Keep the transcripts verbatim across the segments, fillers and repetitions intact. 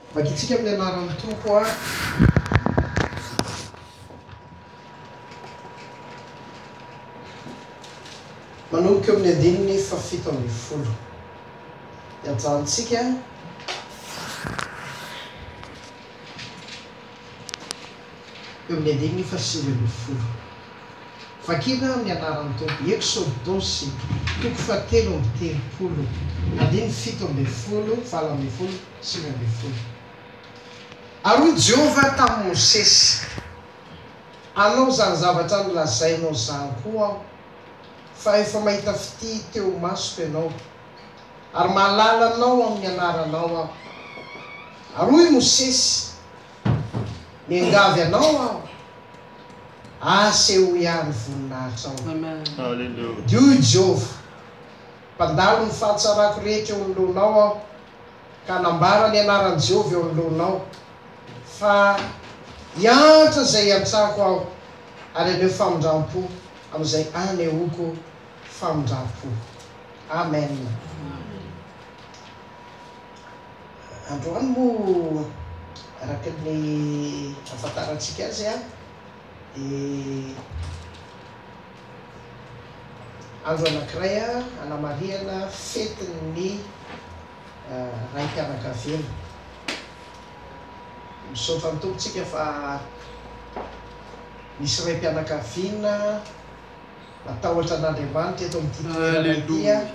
vakitsika amin'ny anaran'ny tompo a manomboka amin'ny andininy fafito amby folo ianjantsika eo amin'ny andininy fasivy amby folo vakina amin'ny anaran'ny tompo exodosy toko fatelo amby telopolo andiny fito amby folo valo amby folo sivy amby folo aroy Jehova tamin'ny Mosesy anao zany zavatra nolazainao zany koa aho fa efa mahita fity teo masoko ianao ary mahalala anao amin'ny anaranao aho aroy Mosesy miangavy anao aho aseho ihany voninahitra ao Hallelujah. dio Jehova mpandalo ny fahatsarako rehetra eo anoloanao aho ka nambara ny anaran'i Jehova eo anoloanao fa hiantra zay antsako aho ary aneo famindram-po amin'izay anehoako famindram-po amen. Androany moa araka ny afataratsika azy a di andro anankiray a anamariana fetin'ny raim-pianakaviana misaotra ny tompotsika fa misy raim-pianakaviana matahotra an'Andriamanitra eto amin'ity toerana ity a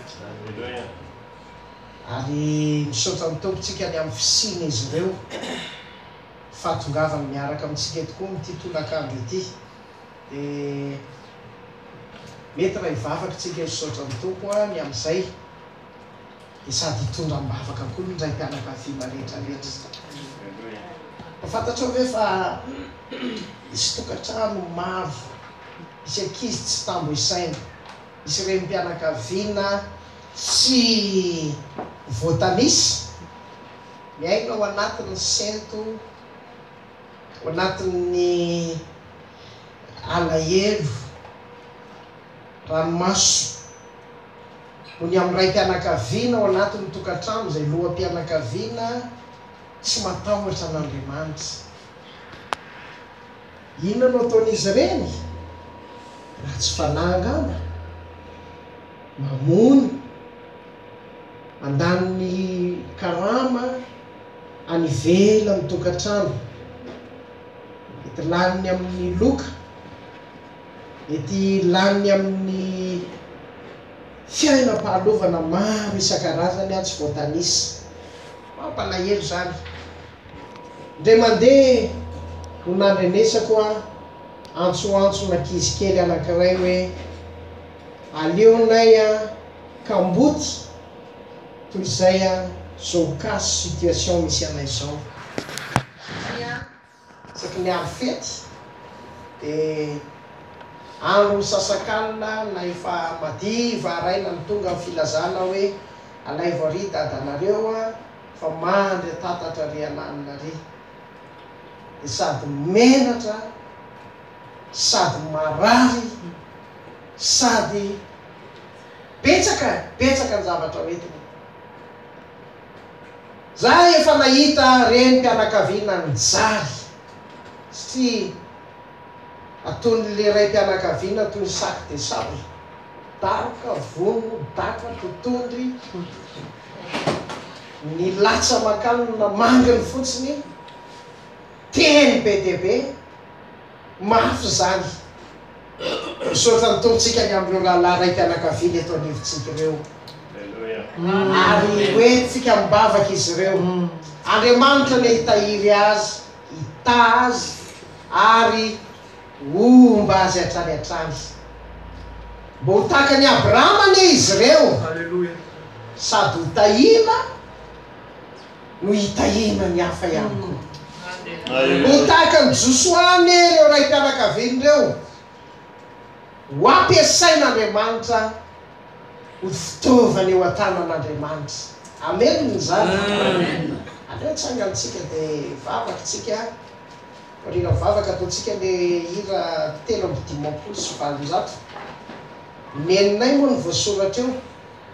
ary misaotra ny tompotsika ny amin'ny fisiny izy ireo fahatongavany miaraka amintsika tokoa n'ity tolakandro ity dia mety raha hivavaka tsika misaotra ny tompo a ny amin'izay dia sady hitondra mibavaka koa ny raim-pianakaviana rehetrarehetra. Fantatra hoe fa isy tokantrano maro isy ankizy tsy tambo isaina isy raim-pianakaviana tsy voatanisy miaina ao anatin'ny sento ao anatin'ny alahelo ranomaso no ny amin'ny raim-pianakaviana ao anatin'ny tokantrano zay loham-pianakaviana tsy matahotra an'Andriamanitra. Inona no ataon'izy ireny raha tsy fanahy angamba mamono mandany ny karama any ivela ny tokantrano mety laniny amin'ny loka mety laniny amin'ny fiainam-pahalovana maro isan-karazany a tsy voatanisy mampalahelo zany ndray mandeha no nandrenesako a antsoantso nakizy kely anankiray hoe aleonay a kamboty toy izay a zao kaso situation misy anay zao saky ny amy fety dia andro ny sasakanina na efa madiva araina ny tonga amin'ny filazana hoe alay voary dadanareo a fa mandry tatatra re ananinare dia sady menatra sady marary sady betsaka betsaka ny zavatra hoentiny. Za efa nahita renim-pianakaviana njary satria ataon'le raim-pianakaviana toy ny sac de sable daroka vono daka totondry ny latsa makalona manginy fotsiny teny be dia be mafy zany misaotra ny tompotsika ny amin'ireo lalahy raim-pianakaviana eto anivontsika ireo ary hoentsika mibavaka izy ireo. Andriamanitra le hitahiry azy hita azy ary omba azy hatrany hatrany mbo ho tahaka ny Abrahama ane izy ireo sady ho tahina no hitahina ny hafa ihany koa ho tahaka ny Joshua ane ireo raim-pianakaviana ireo ho ampiasain'Andriamanitra ho fitaovana eo an-tanan'Andriamanitra. Amen zany. Aleo tsangantsika dia vavakantsika marina vavaka ataontsika le hira telo amby dimampolo sy valonjato neninay moa ny voasoratra eo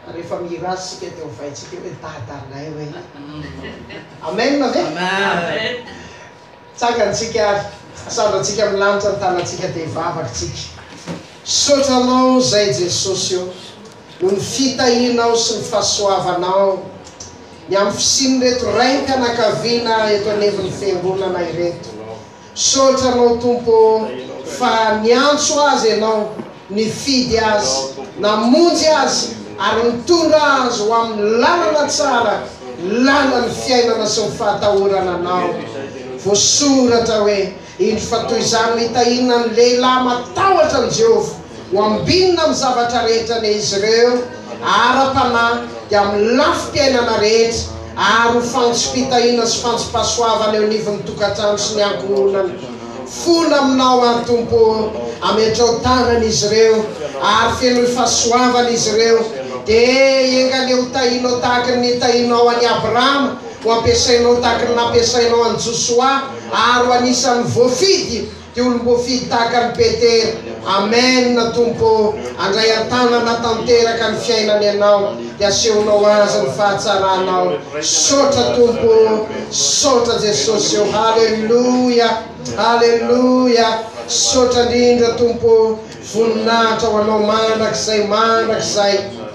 rehefa mirazy sika teo vaitsika hoe dadanay hoe amen ve tsakantsika asandratsika milanitra ny tanatsika de vavakytsika sotranao zay Jesosy io no ny fitahinao sy ny fahasoavanao ny amin'ny fisiny reto rainka nakavina eto aneviny fiangonana ireto sotranao tompo fa niantso azy ianao nifidy azy namonjy azy ary nitondra azy ho amin'ny lalana tsara lalany fiainana sy ny fahatahorana anao voasoratra hoe indro fa toy izany mitahina ny lehilahy matahotra ny Jehova ho ambinina amin'ny zavatra rehetra ny izy ireo ara-panahy dia amin'ny lafim-piainana rehetra ary ho fantsopitahina sy fantsom-pahasoavana eo anivon'ny tokantrano sy ny ankohonana fona aminao ary tompo ametrao tanany izy ireo ary feno fahasoavana izy ireo dia enganeo tahinao tahaka ny tahinao any Abrahama ho ampiasainao tahaka ny nampiasainao any Josoa ary ho anisan'ny voafidy dia olom-boafidy tahaka ny Petera amen na tompo andray an-tanana tanteraka ny fiainany ianao dia asehonao azy ny fahatsaranao sotra tompo sotra Jesosy eo halleluja halleluja sotra indrindra tompo voninahitra ho anao mandrakizay mandrakizay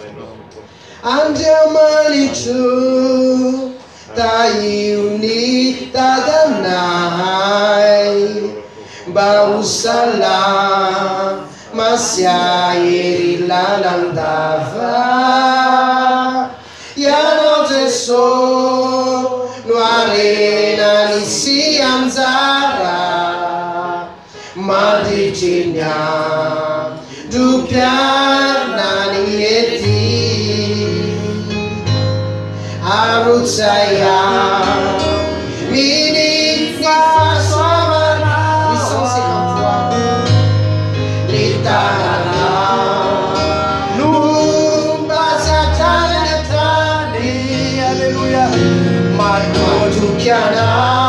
Andriamanitro taio ny dadanay mba ho salama sy ahery lalandava ianao Jesosy no arenany sy anjara mandritry ny androm-piainany ety arotsaya mini fahasoavana huit cent cinquante-trois ny tanana no mba satrany atany alleluia matondrokiana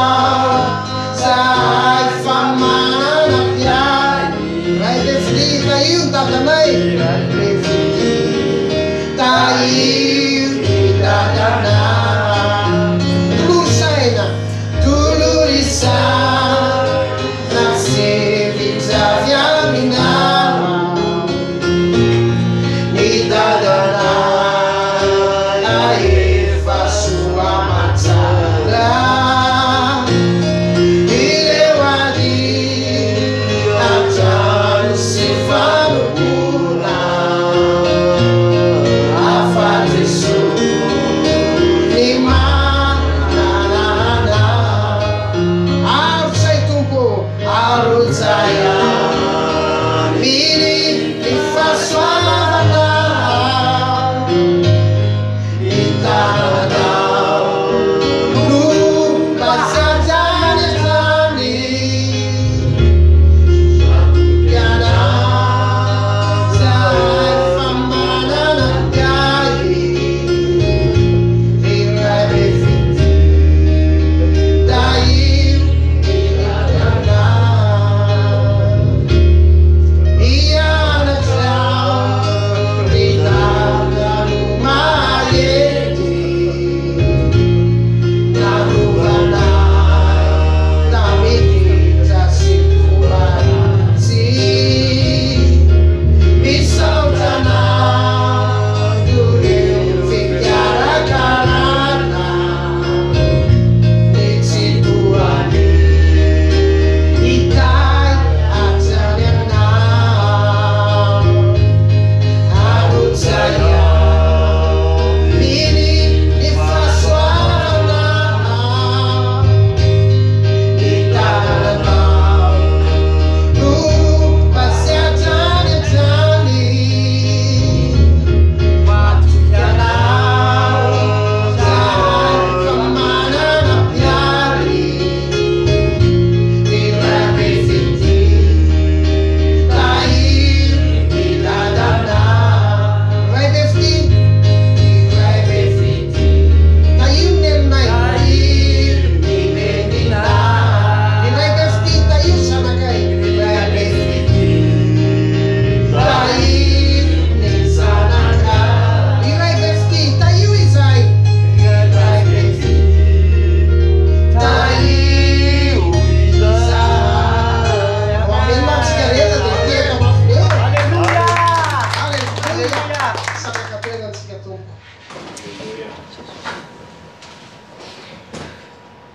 zay fa manana piany ray le filita io ny dadanay le filita taio ny dadana tolory-saina tolorisana sevitsavy aminao ny dadana efa soa matsara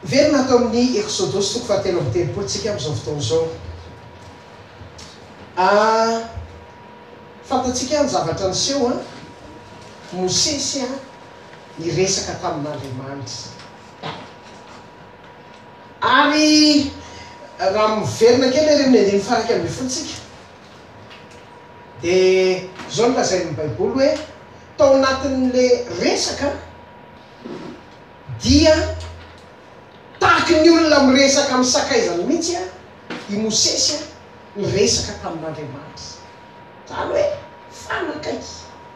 verina atao amin'ny exodosy toko fahatelo amby telopolo tsika am'izao fotoana zao. Fantatsika ny zavatra niseho a Mosesy a niresaka tamin'Andriamanitra. Ary raha miverina kely ary amin'ny andiny faraka amby folontsika dia zao no lazain'ny baiboly hoe tao anatin'le resaka dia tahaky ny olona miresaka amin'ny sakaizany mihitsy a i Mosesy a niresaka tamin'Andriamanitra. Zany hoe fanakaiky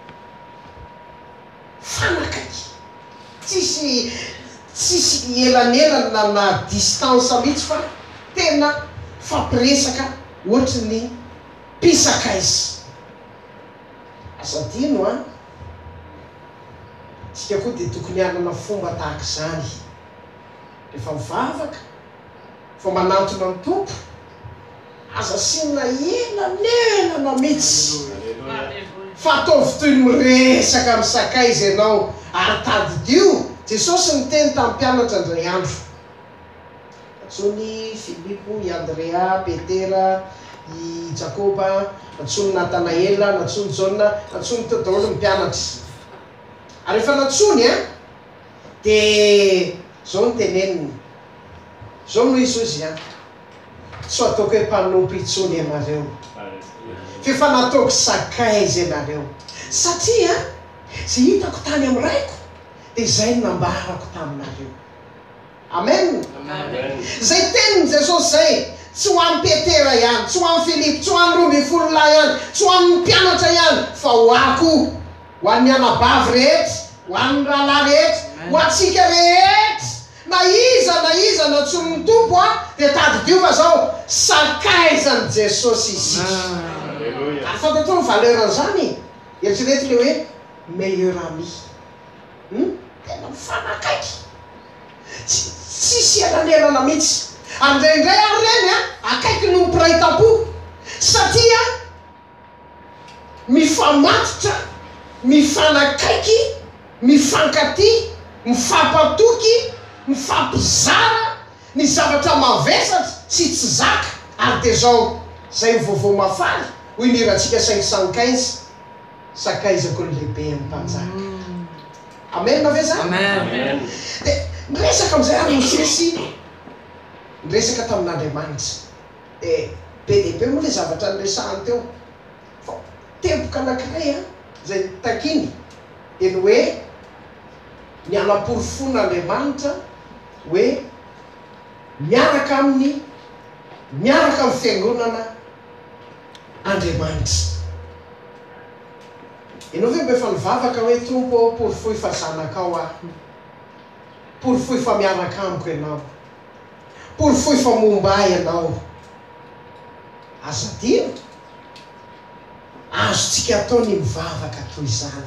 fanakaiky tsisy tsisy elanelana na distance mihitsy fa tena fampiresaka ohatry ny mpisakaizy. Asadino a tsika koa dia tokony hanana fomba tahaka izany rehefa mivavaka fa manantona ny tompo aza sina elanelana mihitsy fa ataovy toy ny miresaka amin'ny sakaizy ianao ary tadidio. Jesosy niteny tamin'ny mpianatra indray andro, atsony Filipo, i Andrea, Petera, i Jakoba, atsony Natanaela, natsony Jona, atsony Tedôlo ny mpianatra. Ary rehefa natsony a dia zao ny teneniny, zao no Jesosy a so ataoko hoe mpanompo itsony ianareo fefa nataoko sakaizy ianareo satria zay hitako tany amin'ny raiko dia izay nambarako taminareo. Amen. Zay teniny Jesosy zay tsy ho an'ny Petera ihany, tsy ho an'ny Filipo, tsy ho an'ny roa ambin'ny folo lahy ihany, tsy ho an'ny mpianatra ihany, fa ho ako, ho an'ny anabavy rehetra, ho an'ny rahalahy rehetra, ho antsika rehetra. Na iza na iza na tsony ny tompo a dia tadidio fa zao sakaizan'i Jesosy isika. Ary fantatao ny valeran'izany eritrereto le hoe meilleur ami. Tena mifanakaiky tsisy elanelana mihitsy. Andraindray ary reny a akaiky no mpiray tampo satria mifamatotra, mifanakaiky, mifankaty, mifampatoky, mifampizara ny zavatra mavesatra sy tsy zaka. Ary dia zao zay vaovao mafaly hoy ny rahantsika cinq cent quinze sakaizako ny lehibe amin'ny mpanjaka. Amen na ve zany? Amen. Dia miresaka amin'izay ary Mosesy miresaka tamin'Andriamanitra. Dia be dia be moa le zavatra niresahany teo. Fa tempoka anankiray a zay takiny dia ny hoe ny anam-porofon'Andriamanitra hoe miaraka amin'ny miaraka amin'ny fiangonana Andriamanitra. Ianao ve mba efa nivavaka hoe tompo porofoy fa zanakao aho, porofoy fa miaraka amiko ianao, porofoy fa momba ahy ianao. Aza dino azotsika atao ny mivavaka toy izany.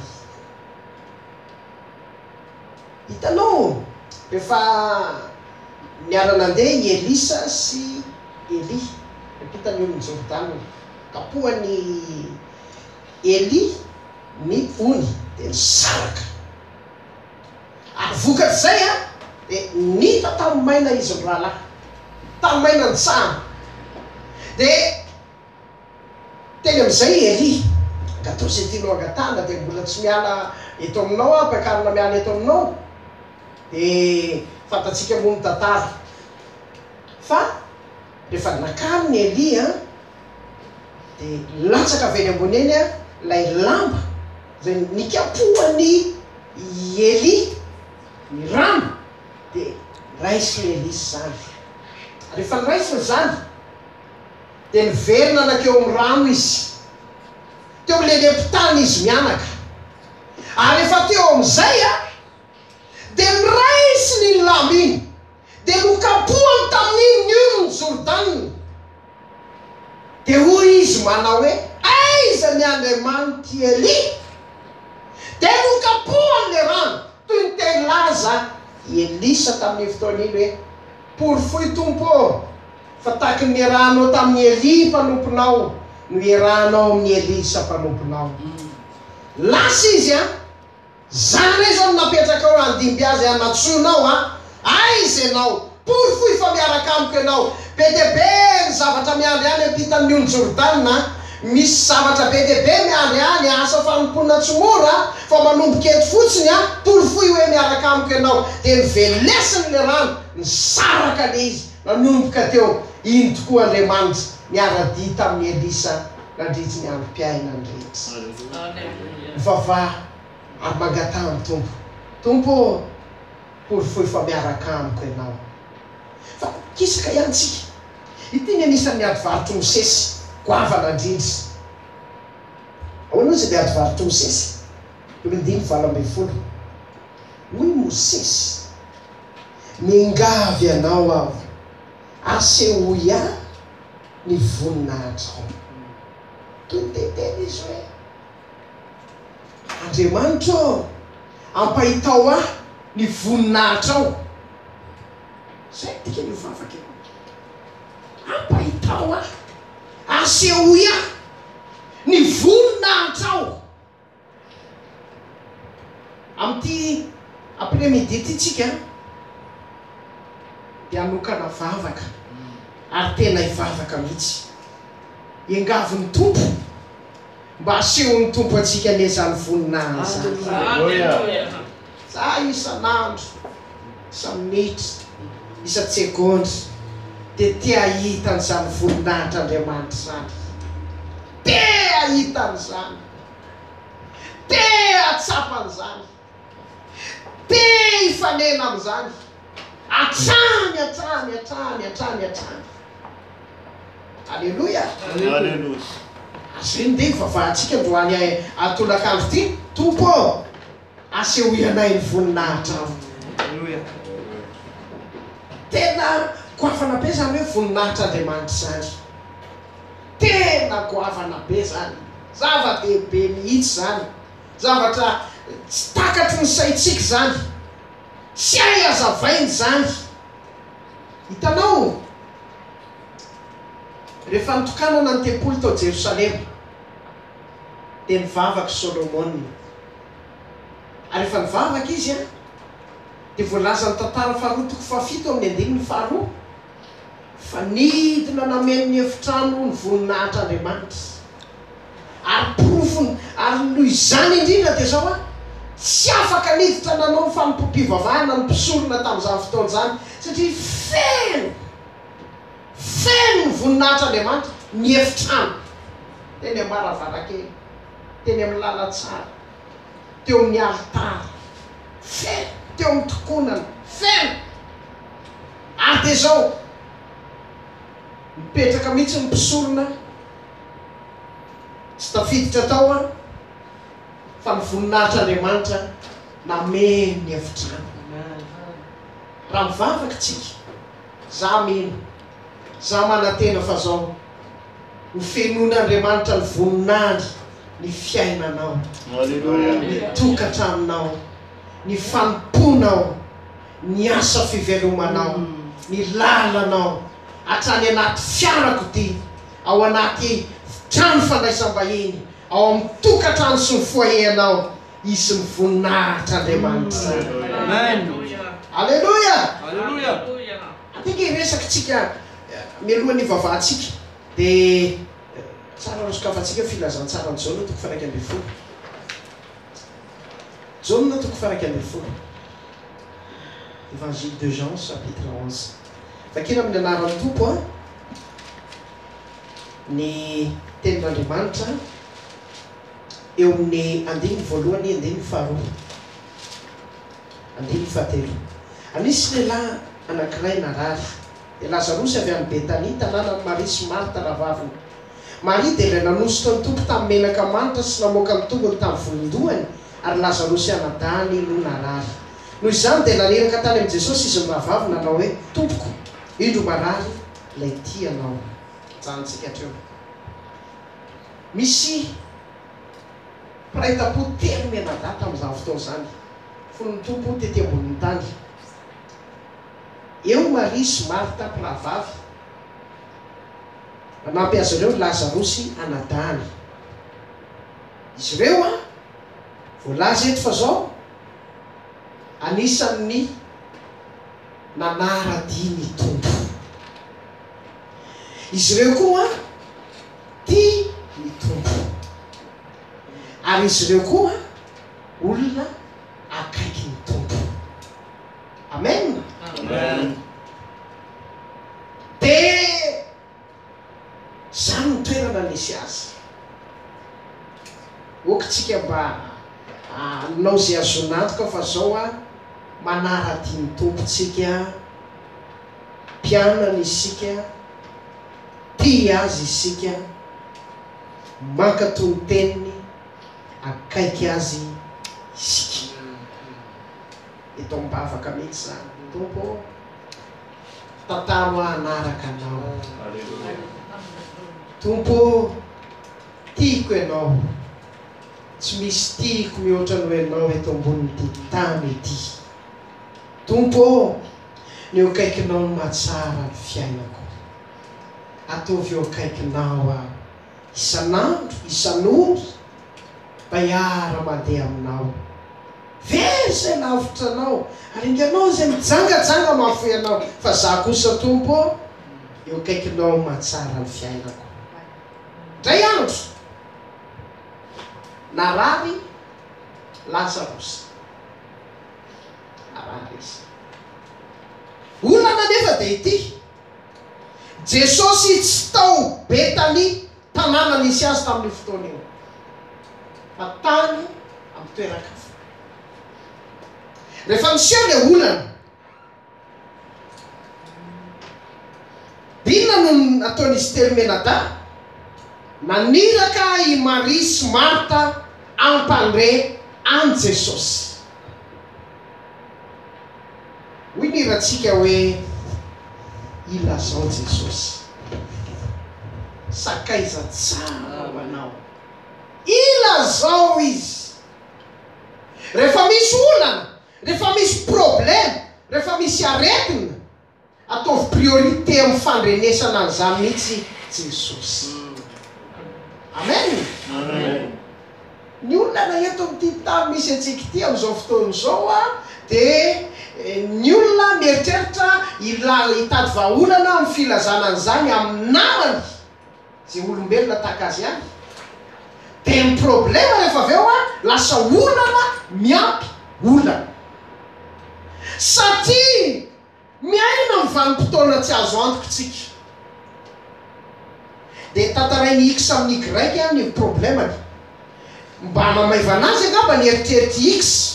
Hitanao rehefa niara-nandeha i Elisa sy Eli, repitany eo ny Jordana, kapohany Eli ny ony dia nisaraka. Ary vokatr'izay a dia nita tamin'ny maina izy ny rahalahy, tamin'ny maina ny tsana. Dia teny amin'izay Eli, gatao zay tianao angatana dia mbola tsy miala eto aminao a, ampiakarina miala eto aminao. Dia fantatsika moa ny tantara fa rehefa nakary ny Eli a dia latsaka avy eny ambony eny a lay lamba zay nikapohany Eli ny rano dia raisy le Elisy zany. Rehefa niraisiny zany dia niverina anakeo amin'ny rano izy, teo amin'ny lelem-pitany izy mianaka. Ary rehefa teo amin'izay a dia miraisy ny lamba iny dia nokapohany tamin'iny io ny Jordana. Dia hoy izy manao hoe aiza ny Andriamanitra Eli? Dia nokapohany le rano toy ny teny laza i Elisa tamin'ny fotoana iny hoe porofoy tompo fa tahaky ny iarahanao tamin'ny Eli mpanomponao no iarahanao amin'ny Elisa mpanomponao. Lasa izy a zany zao napetraka ao andimby azy anatsonao a aiza ianao porofoy fa miaraka amiko ianao. Be dia be ny zavatra miandry any ampitan'ny ony Jordana. Misy zavatra be dia be miandry any, asa fanompoana tsy mora fa manomboka eto fotsiny a, porofoy hoe miaraka amiko ianao. Dia nivelesiny le rano, nisaraka le izy, nanomboka teo. Iny tokoa Andriamanitra miara-dia tamin'ny Elisa nandritra ny androm-piainany rehetra. Mivavaha ary mangatany Tompo. Tompo, porofoy fa miaraka amiko ianao. Fa kisaka ihany tsika. Ity ny anisan'ny adivarotro Mosesy, goavana indrindra. Ahoana izy le adivarotro Mosesy? Ndimy valo ambin'ny folo. Hoy Mosesy, mingavy ianao aho, asehoy aho ny voninahitra ao. Toteteny izy hoe, Andriamanitra, ampahitao aho ny voninahitra ao. Zay tika ny vavaka eo. Ampahitao aho, asehoy aho ny voninahitra ao. Amin'ity après-midi ity tsika dia hanokana vavaka, ary tena hivavaka mihitsy. Iangavy ny Tompo mba asehon'ny Tompo antsika nezany voninahitra. Za isan'andro, isa-minitra, isa-tsekondy dia te ahita an'izany voninahitra Andriamanitra zany. Te ahita an'izany. Te atsapa an'izany. Te hifanena amin'izany. Atrany, atrany, atrany, atrany, atrany. Alleluia. Alleluia. Azeny dia vavahantsika androany atolakandro ity. Tompo, asehoy anay ny voninahitra ao. Alleluia. Tena goavana be zany hoe voninahitra Andriamanitra zany. Tena goavana be zany. Zava-dehibe mihitsy zany. Zavatra tsy takatry ny saitsika zany. Tsy hay azavainy zany. Hitanao, rehefa nitokanana ny tempolo tao Jerosalema dia nivavaka Solomon. Ary rehefa nivavaka izy a, dia voalaza ny tantara faharoa toko fahafito amin'ny andininy faharoa fa nidina nameno ny efitrano ny voninahitra Andriamanitra. Ary porofony, ary noho izany indrindra dia zao a, tsy afaka niditra nanao ny fanompoam-pivavahana ny mpisorona tamin'izany fotoana zany satria feno feno ny voninahitra Andriamanitra ny efitrano. Teny am-baravarakely, teny amin'ny lalantsara, teo amin'ny alitara, feno, teo amin'ny tokonana, feno. Ary dia zao mipetraka mihitsy ny mpisorona, tsy tafiditra tao a, fa ny voninahitra Andriamanitra nameno ny efitrano. Raha mivavaka tsika, za meno, za manantena fa zao ho fenon'Andriamanitra ny voninahitra ny fiainanao, ny tokantraminao, ny fanomponao, ny asa fivelomanao, ny lalanao, hatrany anaty fiarakodia, ao anaty trano fandraisam-bahiny, ao amin'ny tokantrano sy ny foayenao, isy ny voninahitra Andriamanitra. Amen. Alleluia. Alleluia. Atika hiresaka tsika mialohan'ny vavahantsika dia tsara nosokafantsika filazantsara ny Jaona toko faraika ambin'ny folo. Jaona toko faraika ambin'ny folo. Évangile de Jean chapitre onze. Vakina amin'ny anaran'ny Tompo a, ny tenin'Andriamanitra eo amin'ny andininy voalohany, andininy faharoa, andininy fahatelo. Anisy lehilahy anankiray narary, dia Lazarosy avy amin'ny Betania, tanànan'i Maria sy Marta rahavaviny. Maria dia ilay nanositra ny Tompo tamin'ny menaka manitra sy namoaka ny tongony tamin'ny volondohany, ary Lazarosy anadahany no narary. Noho izany dia naneraka tany amin'i Jesosy izy mirahavavy nanao hoe, Tompoko, indro marary ilay tianao. Janontsika hatreo. Misy mpiray-tam-po telo menadà tamin'izany fotoana zany, fony ny Tompo tety ambonin'ny tany. Eo Maria sy Marta mpirahavavy, manampy azy ireo Lazarosy anadahany. Izy ireo a, voalaza eto fa zao, anisan'ny nanara-dia ny tompo. Izy ireo koa tia ny tompo, ary izy ireo koa olona akaiky ny tompo. Amen. Amen. De zany ny toerana nisy azy. Okitsika mba anao zay azonantoka fa zao a manara-dia ny tompontsika, mpianana isika, tia azy isika, mankatoy ny teniny, akaiky azy isika. Eto mbavaka mihitsy zany tompo, tantaro anaraka anao. Tompo, tiako ianao, tsy misy tiako mihoatra no ianao eto ambonin'ity tany ity. Tompo, ny eo akaikinao no mahatsara ny fiainako. Ataovy eo akaikinao a isan'andro, isan'ora, mba hiara mandeha aminao. Very zay lavitranao, ary inganao zay mijangajanga mahafoy anao. Fa za kosa tompo, eo akaikinao mahatsara ny fiainako. Dray andro narary Lazarus, narary izy. Olana nefa de ity Jesosy tsy tao Betany, tanàna nisy azy tamin'ny fotoana io, fa tany amin'ny toeran-kafa. Rehefa miseho le olana, inona no ataon'izy telo menada? Naniraka i Maria sy Marta ampandre an Jesosy. Hoy ny ratsika hoe ilazao Jesosy, sakaiza tsara manao, ilazao izy. Rehefa misy olana, rehefa misy problème, rehefa misy aretina, ataovy priorité amin'ny fandrenesana an'izany mihitsy Jesosy. Amen. Amen. Ny olona eto amin'ity tany misy antsika ity amin'izao fotoana izao a, de ny olona mieritreritra ila hitady vahaolana amin'ny filazana an'izany amin'ny namany zay olombelona tahaka azy ihany. De ny problema rehefa avy eo a, lasa olana miampy olana. Satria miaina amin'ny vanim-potoana tsy azo antoka tsika. De tantarainy X amin'ny Y a ny problemany. Mba mamaivana azy angamba ny eritreritry X.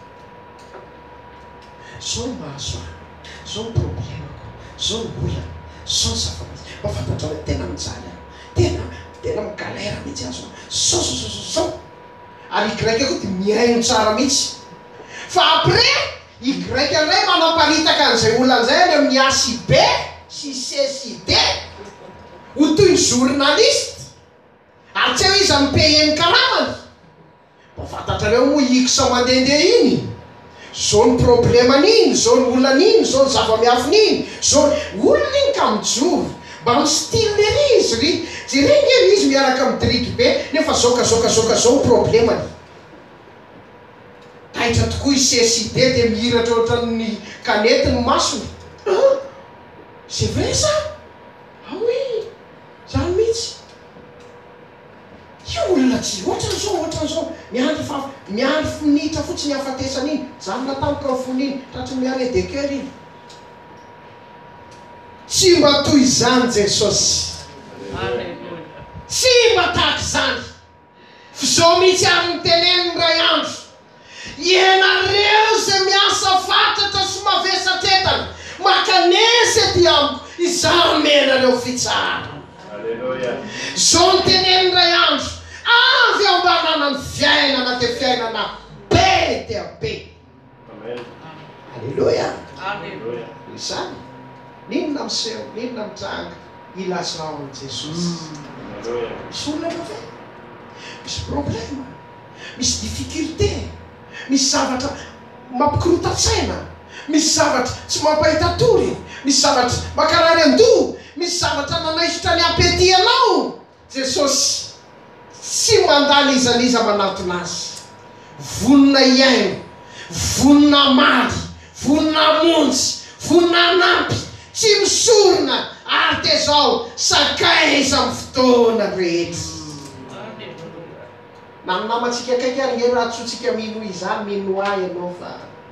Zao mahazo ahy, zao ny problemako, zao ny olana, zao ny zava-misy. Mafantatra hoe tena mijaly ahy, tena tena migalera mihitsy azo. Zao zao zao zao zao. Ary Y koa dia miaino tsara mihitsy. Fa après Y indray manamparitaka an'izay olana zay any amin'ny A sy B sy C sy D. Ho toy ny journaliste, ary tsy eo izy amin'ny pays ny karamany. Mafantatrareo moa X mandehandeha iny, zao ny probleman'iny, zao ny olan'iny, zao ny zava-miafin'iny, zao olana iny ka mijoro. Mba amin'ny style ry izy ry, jereny izy miaraka amin'ny driky be, nefa zao ka zao ka zao ka zao problemany. Taitra tokoa i C sy D de mihiratra ohatran'ny kanety ny masony. C'est vrai ça? Ah oui, zany mihitsy. Io olona tsy ohatran'izao, ohatran'izao, miandry fa miandry minitra fotsiny hafatesana iny, zany natampoka ny foniny, tratry miaré de cœur iny. Tsy mba toy izany Jesosy. Tsy mba tahaka izany. F'izao mihitsy ary ny teneniny ray andro. Ianareo zay miasa fatratra sy mavesatra entana, makanesy ety amiko, izaho menareo fitsara. Alléluia. Zao ny teneniny ray andro. Avy ambanana ny fiainana de fiainana be dia be. Amen. Alléluia. Alléluia. Izany. Ninona miseho, ninona mitranga, ilazao ny Jesosy. Alléluia. Misy olona ve? Misy problème, misy difficulté, misy zavatra mampikorotatsaina, misy zavatra tsy mampahita tory, misy zavatra makarary an-doha, misy zavatra nanaisitra ny ampety anao. Jesosy tsy mandala izaliza manatona azy. Vonona iaino, vonona mary, vonona monjy, vonanampy tsy misorona ary te zao sakaiza amin'ny fotoana rehetra. na ny namatsika akaiky ary nge raha tsotsika mino izany mino ay ianao fa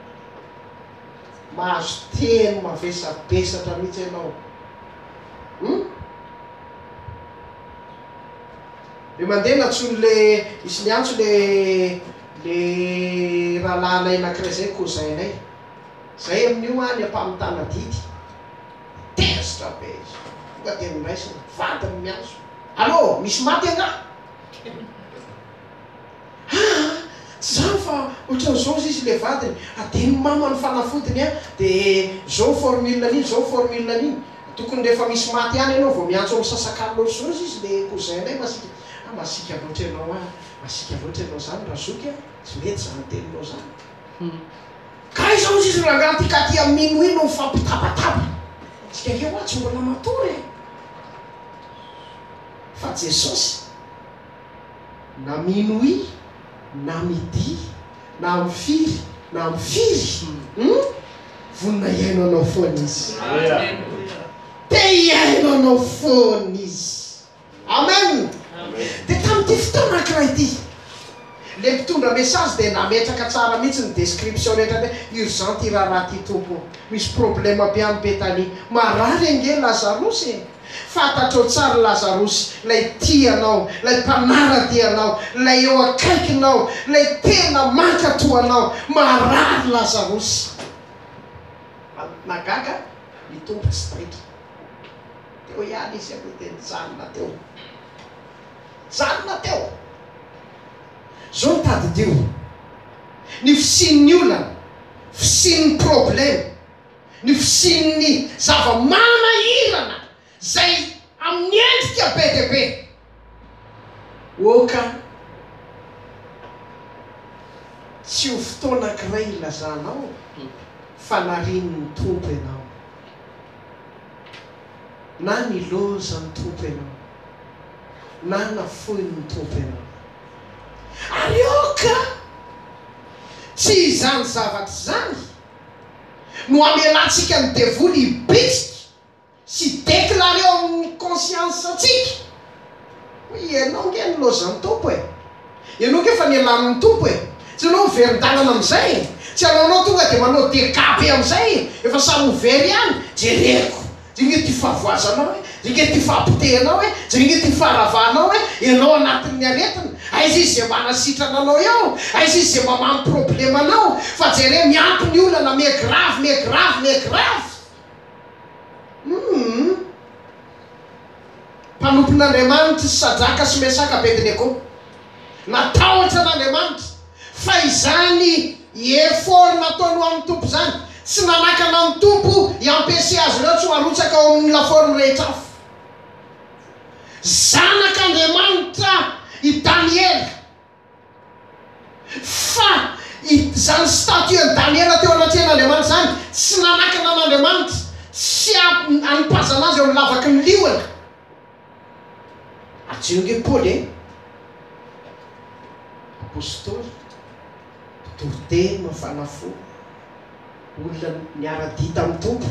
mahazo teny mavesabesatra mihitsy ianao. Hmm? le mandeha natsony le isy miantso le le rahalanay nakiray zay kozainay zay amin'io any ampamitana didy tesitra be izy tonga de miraisina vadiny miantso allô misy maty anga tsy zany fa ohatran'izao izy le vadiny adeny mama ny fanafodiny a de zao formule niny zao formule niny tokony rehefa misy maty any ianao vao miantso amin'ny sasakalososy izy le kozainay masika masika loatra ianao a masika loatra ianao zany raha zoky a tsy mety zany teninao zany ka izao izy rangaha ty ka ty amin'ny mino ino mifampitapatapa tsika ke hoa tsy mbola matory fa jesosy na mino i na midi na mifiry na mifiry vonina iaino anao foana izy te iaino anao foana izy. Amen. De tamin'ity fotoana ankiray ity le mpitondra message de nametraka tsara mihitsy ny description rehetra hoe urgent ty raha ty tompo misy problema be amin'ny Betanie marary ange Lazarosy fantatrao tsara Lazarosy lay tianao lay mpanaradianao lay eo akaikinao lay tena mankatoanao marary Lazarosy nagaga mitombo tsy taitra teo ihany izy aloha de nijanona teo janona teo zao nitadidio ny fisin'ny olana fisin'ny problème ny fisin'ny zava-manahirana zay amin'ny endrika be de be oka tsy ho fotoana ankiray ilazanao fa narin'ny tompo ianao na niloza ny tompo ianao na nafoy ny tompo ianao ary oka tsy izany zavatra zany no amelantsika ny devoly ibitsika sy déclaré amin'ny conscience atsika hoe ianao nge nilozan'ny tompo e ianao nge fa nialan'ny tompo e tsy anao miverin-dalana am'izay tsy anaonao tonga de manao dekabe am'izay efa samy very ihany jereko zinge ty fahavoazanao e zinge ty fampitenao e zinge ty faravanao e ianao anatin'ny aretina aizy izy zay manasitrananao eo aizy izy zay mamamy problemanao fa jere miampy ny olana me grave me grave me grave. Hmm. Mpanompon'Andriamanitra sy sadraka sy mesaka Abednego natahotra n'Andriamanitra fa izany effort nataony ho amin'ny tompo zany tsy nanakana amin'ny tompo hiampese azy ireo tsy ho arotsaka ao amin'ny laforme rehetra afo. Zanak'Andriamanitra i Daniel fa zany statuen Daniel teo anatrehan'Andriamanitra zany tsy nanakana an'Andriamanitra tsy anipazana azy eo amin'ny lavaky ny liona ajonge Paul e apôstôly mpitoro-teny mafanafo olona niara-dita amin'ny tompo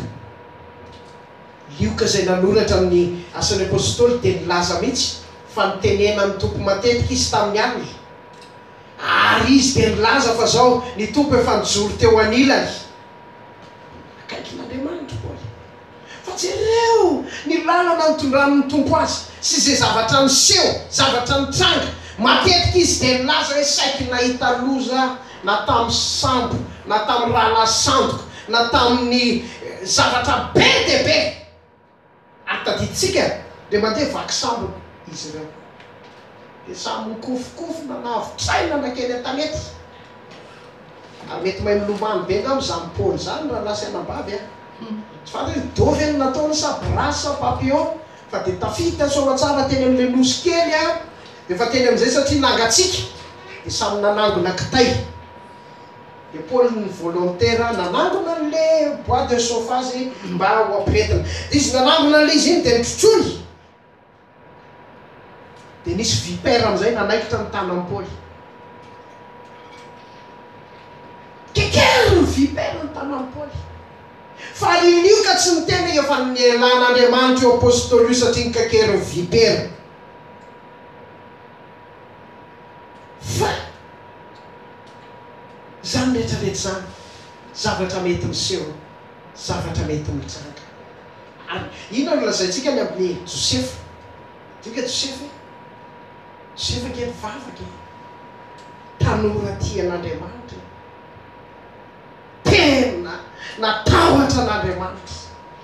lioka zay nanoratra amin'ny asan'ny apôstôly de nilaza mihitsy fa nitenena ny tompo matetika izy tamin'ny alina ary izy de nilaza fa zao ny tompo efa nijoro teo anilany akaiky n'Andriamanitra Paul fa jereo ny lalana nitondran'ny tompo azy sy zay zavatra niseho zavatra nitranga matetika izy de nilaza hoe saiky nahita loza na tamin'ny sambo na tamin'ny rahala sandoko na tamin'ny zavatra be de be ary tadiditsika de mandeha vaky sambo izy ireo de samy mikofokofona na avitraina nakeny an-tanety ary mety mahay milomano be ngamo zany Paul zany raha lasa anambavy a tsy fantatra dovy any nataony sa brasa papillon fa de tafita soa tsara teny am'le nosy kely a de fa teny am'izay satria nangatsika de samy nanangona kitay de Paul ny volontaire nanangona an'le bois de chauffage mba ho ampiretina de izy nanangona an'le izy iny de nitrotrony de nisy vipère am'izay nanaikitra ny tanan'ny Paul kekery ny vipère ny tanan'ny Paul fa rinio ka tsy mitena efa nilan'andriamanitra io apôstôly io satria nikakeriny vipera fa zany rehetrarehetra zany zavatra mety miseho zavatra mety mitranga ary ino no lazaintsika ny amin'ny Josefa tika Josefa Josefa kely vavaka tanora tian'andriamanitra tena natahotra an'andriamanitra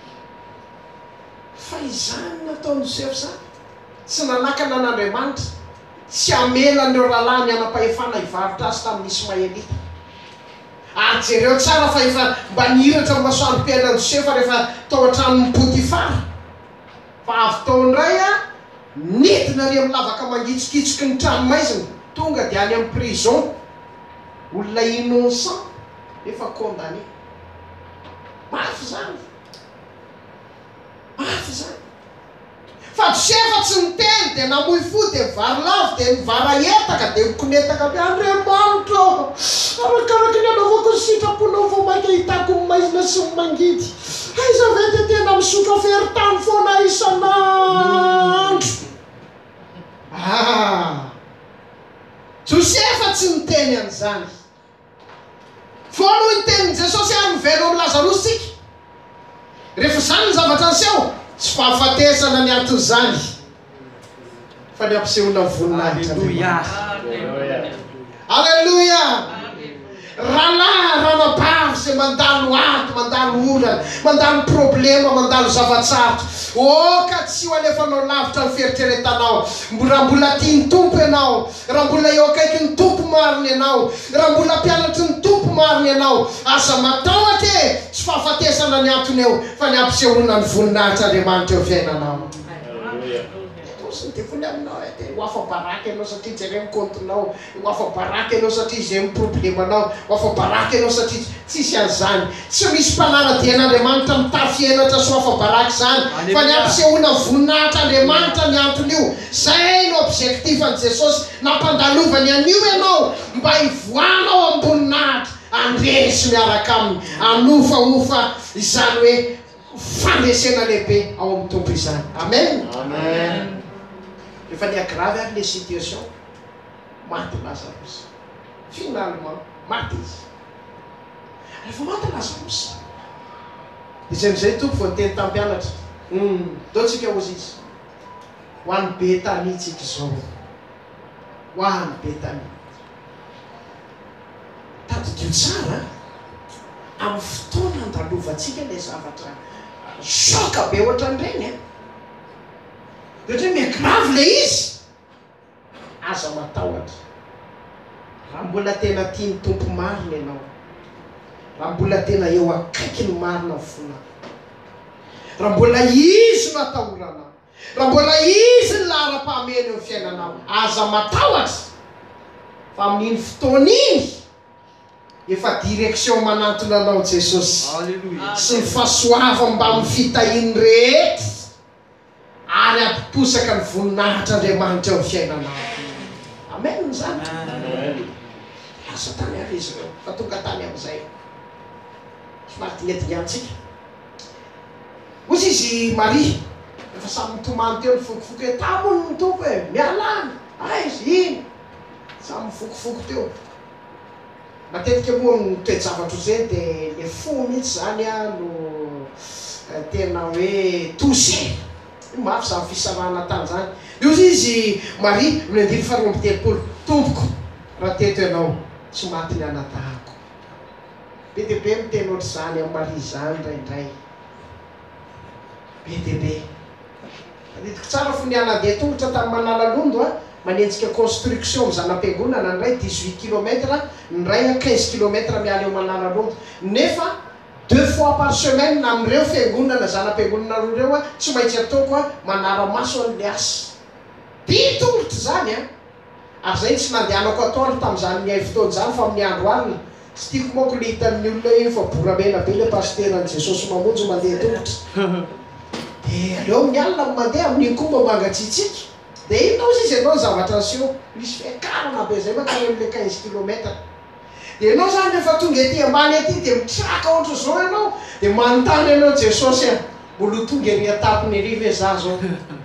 fa izany nataony Josefa zany tsy nanakana an'andriamanitra tsy amelan'ireo rahalahy ny anam-pahefana hivarotra azy tamin'ny Ismaelita ary jereo tsara fa efa mba nihiratra masoandrom-piainan'i Josefa rehefa tao an-tranon'ny Potifara fa avy tao indray a nidina ary amin'ny lavaka mangitsikitsika ny tranomaizina tonga dia any amin'ny prison olona innocent efa condamné mafy zany mafy zany fa Josefa tsy niteny dia namoy fo dia vary lavo dia nivara etaka dia mikonetaka be Andriamanitra arakaraka ny anaovako ny sitraponao vao maika hitako ny maizina sy ny mangidy aiza ve dia tena misotro feritany foana isan'andro ah Josefa tsy niteny an'izany fo no niteny Jesosy any mivelo amin'ny Lazarosy rehefa zany ny zavatra niseho tsy fahafatesana ny anton'izany fa ny ampisehoana voninahitra Alleluia rahalahy ranabavy zay mandalo ato mandalo olana mandalo problema mandalo zavatsarotra o ka tsy ho alefanao lavitra ny fieritreretanao raha mbola tiany tompo ianao raha mbola eo akaiky ny tompo mariny ianao raha mbola mpianatry ny tompo mariny ianao aza matahotra e tsy fahafatesana ny antony eo fa ny ampisehoana ny voninahitra Andriamanitra eo fiainanao sy dia fony aminao e ho afa-baraka ianao satria jereo mikontinao ho afa-baraka ianao satria izay miproblemanao ho afa-baraka ianao satria tsisy an'izany tsy misy mpanara-dian'Andriamanitra mitafienatra sy ho afa-baraka zany fa ny ampisehoana voninahitra Andriamanitra ny antony io zay no objectif-any Jesosy nampandalovany an'io ianao mba hivoanao amboninahitra andresy miaraka aminy anofaofa izany hoe fandresena lehibe ao amin'ny tompo izany amen Amen. efa niagravy ary le situation maty Lazarosy finalement maty izy rehefa maty Lazarosy izay am'izay tompo vao teny tampianatra dao tsika ozy izy ho an'ny Betania tsika zao ho an'ny Betania tadidio tsara amin'ny fotoana andalovantsika le zavatra soka be ohatran'ireny e ohatra miagravy le izy aza matahotra raha mbola tena tiany tompo marina ianao raha mbola tena eo akaiky ny marina fona raha mbola izy no atahoranao raha mbola izy ny lara-pahamena eo ny fiainanao aza matahotra fa amin'iny fotoana iny efa direction manantona anao Jesosy sy ny fahasoava mba amin'ny fitahiny rehetra ary ampiposaka ny voninahitra Andriamanitra eo ny fiainanao amen zany asa tany ary izy reo fa tonga tany amin'izay somary dingadingantsika ozy izy Maria efa samy mitomany teo ny fokofoko hoe tamony ny tompo e mialany aizy iny samy mifokofoko teo matetika moa ny toejavatra zay dia le fo mihitsy zany a no tena hoe touché mafy zany fisarahana tany zany io izy Maria no andiny faharoa amby telopolo tompoko raha teto ianao tsy maty ny anatahako be dia be miteny ohatry zany amin'ny Maria zany indraindray be dia be aditiko tsara fo nianade tongotra tamin'ny Manalalondo a manenjika construction amin'ny zanam-piangonana ny ray dix-huit kilomètres ny ray quinze kilomètres miala eo Manalalondo nefa deux fois par semaine na amin'ireo fiangonana zanam-piangonana roa reo a tsy maintsy ataoko a manara-maso an'le asa dia tongotra zany a ary zay tsy nandehanako atoandro tamin'izany miay fotoana zany fa amin'ny andro alina tsy tiako moako le hitan'ny olona io fa boramena be le pasteran'i Jesosy mamonjy mandeha tongotra dia aleo amin'ny alina mandeha amin'iny koa mba mangatsitsika dia inona ozy izy ianao ny zavatra anseho misy fiakarana be zay manka amin'le quinze kilomètres dia ianao zany rehefa tonga ety ambany aty dia mitraka ohatra zao ianao dia manontany ianao Jesosy a mbolo tonga ny atapony ariva e za zao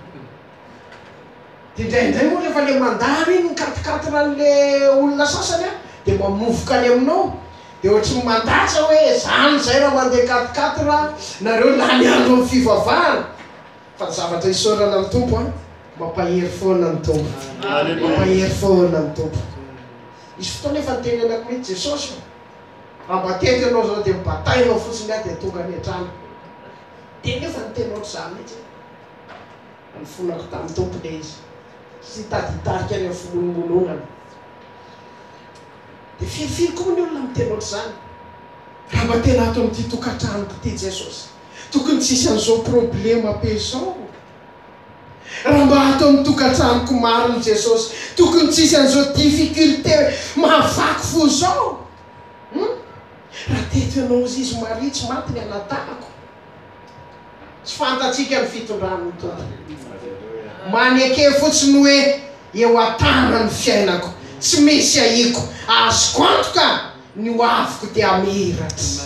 dia indraindray moa rehefa le mandary iny mikatikaty ran'le olona sasany a dia mamovoka any aminao dia ohatry ny mandasa hoe zany zay raha mandeha katikaty raha nareo lany andro amin'ny fivavahana fa ny zavatra isaorana ny tompo a mampahery foana ny tompo mampahery foana ny tompo isy fotoana efa nyteny anako mihitsy Jesosy raha matety ianao zao dia mibatainao fotsiny a dia tonga any an-trano dia nefa nyteny ohatry zany mihitsy ny fonako tamin'ny tompo le izy sy taditarika any amin'ny fimonomononana dia filifiry koa ny olona miteny ohatry zany raha mba tena ato amin'ity tokantranoko ty Jesosy tokony tsisy an'izao problema be zao raha mba ato amin'ny tokantranoko mariny Jesosy tokony tsisy an'izao difficulté mahavaky fo zao raha teto ianao izy izy mari tsy maty ny anatahako tsy fantatsika ny fitondran'ny tompo maneke fotsiny hoe eo atana ny fiainako tsy misy ahiko azoko antoka ny hoaviko dia amiratry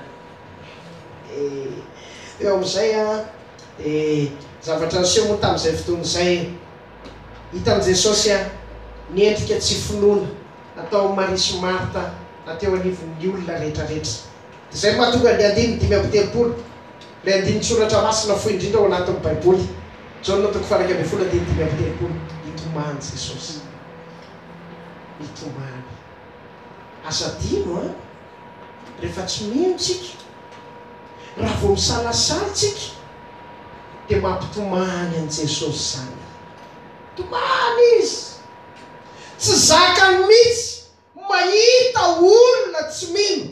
eo amin'izay a dia zavatra niseho moa tamin'izay fotoana izay hitan'i Jesosy a niendrika tsy finoana natao Maria sy Marta nateo anivon'ny olona rehetrarehetra dia zay mahatonga le andiny dimy amby telopolo le andiny tsoratra masina fo indrindra ao anatin'ny baiboly Jaona toko farak amby folo andiny dimy amby telopolo nitomany Jesosy nitomany asa dino a rehefa tsy mino tsika raha vao misalasala tsika dia mampitomany an' Jesosy zany tomany izy tsy zakany mihitsy mahita olona tsy mino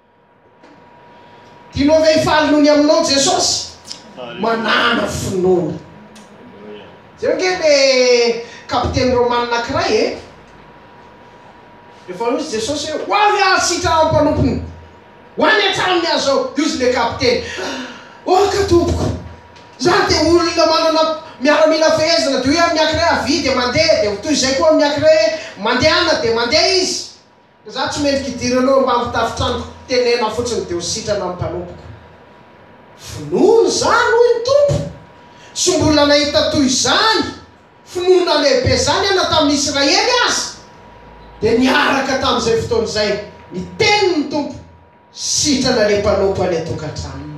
tianao vehifalonony aminao Jesosy manana finoana zay nge le kapiteny romana anankiray e rehefa ozy Jesosy hoe hoavy aho sitrana amin'ny mpanompony ho any an-tranony azy zao izy le kapiteny oka tompoko za dia olona manana miaramila fehezana dia hoe amin'nyakiray avy dia mandeha dia toy izay koa amin'nyakiray mandehana dia mandeha izy za tsy mendriky idiranao mba mitafitranoko tenena fotsiny dia ho sitrana amin'ny mpanompoko finoana zany hoy ny tompo sy mbola nahita toy izany finoana lehibe zany ana tamin'ny Israely azy dia niaraka tamin'izay fotoana izay miteny ny tompo sitrana le mpanompo any atokantrano